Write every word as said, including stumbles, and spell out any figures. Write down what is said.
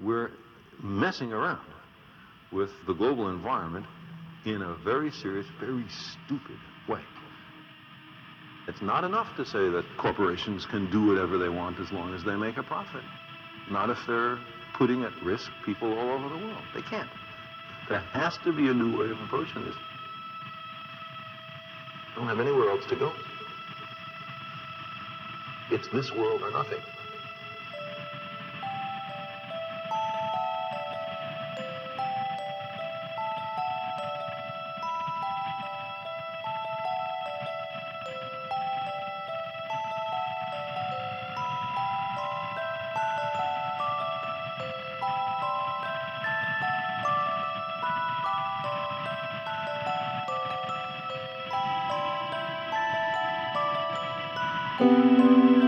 we're messing around with the global environment in a very serious, very stupid way. It's not enough to say that corporations can do whatever they want as long as they make a profit. Not if they're putting at risk people all over the world. They can't. There has to be a new way of approaching this. I don't have anywhere else to go. It's this world or nothing. Thank you.